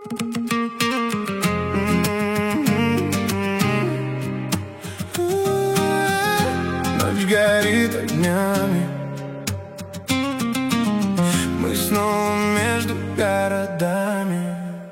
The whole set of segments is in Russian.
Ночь горит огнями, мы снова между городами.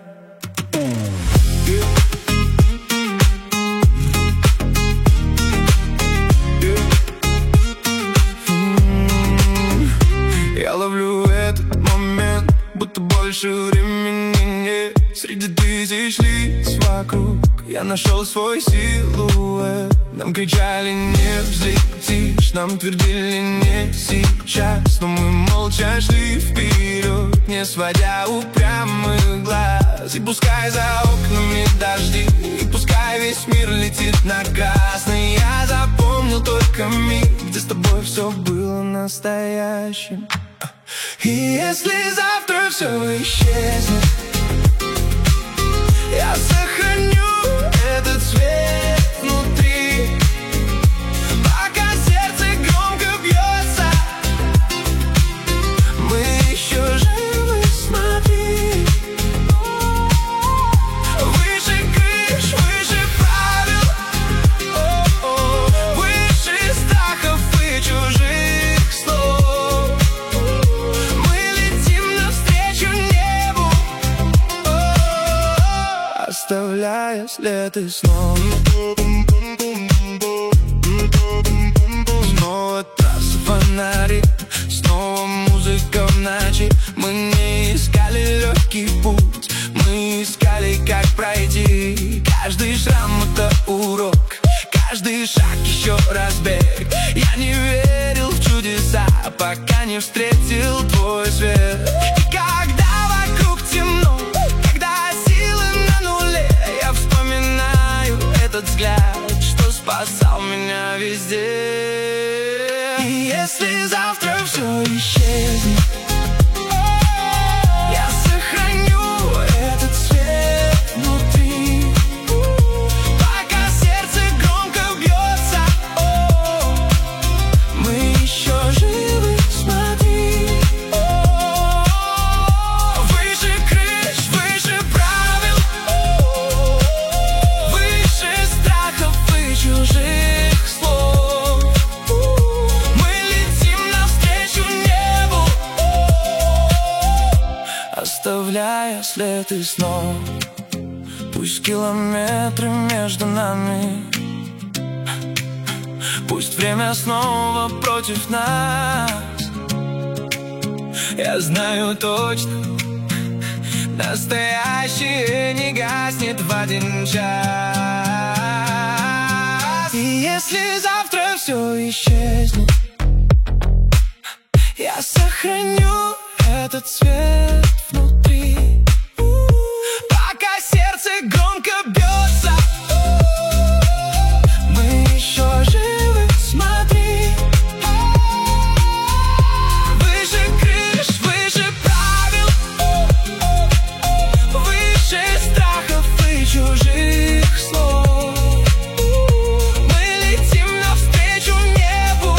Я ловлю этот момент, будто больше времени нет. Среди тысяч лиц вокруг я нашел свой силуэт. Нам кричали: не взлетишь, нам твердили: не сейчас. Но мы молча шли вперед, не сводя упрямых глаз. И пускай за окнами дожди, и пускай весь мир летит на красный, я запомнил только миг, где с тобой все было настоящим. И если завтра все исчезнет, я сохраню этот свет внутри, пока сердце громко бьется. Мы еще живы, смотри. Выше крыш, выше правил, выше страхов и чужих слов. Мы летим навстречу небу, оставляя след и снова. Снова трасса, фонари, снова музыка в ночи. Мы не искали легкий путь, мы искали, как пройти. Каждый шрам — это урок, каждый шаг еще разбег. Я не верил в чудеса, пока не встретил твой свет. И когда вокруг темно, когда силы на нуле, я вспоминаю этот взгляд, что спасал меня везде. И если завтра все исчезнет, я сохраню этот свет внутри, пока сердце громко бьется. Мы еще живы, смотри. Выше крыш, выше правил, выше страхов и чужих слов. Мы летим навстречу небу, оставляя след и снова. Пусть километры между нами, пусть время снова против нас. Я знаю точно, настоящее не гаснет в один час. И если завтра все исчезнет, я сохраню этот свет внутри, пока сердце громко бьется. Мы еще живы, смотри. Выше крыш, выше правил, выше страхов и чужих слов. Мы летим навстречу небу,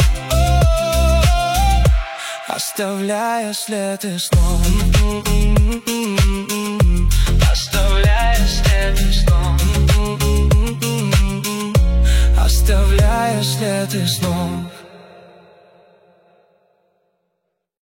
оставляя след и снова. Оставляя след и снова. Оставляя след и снова.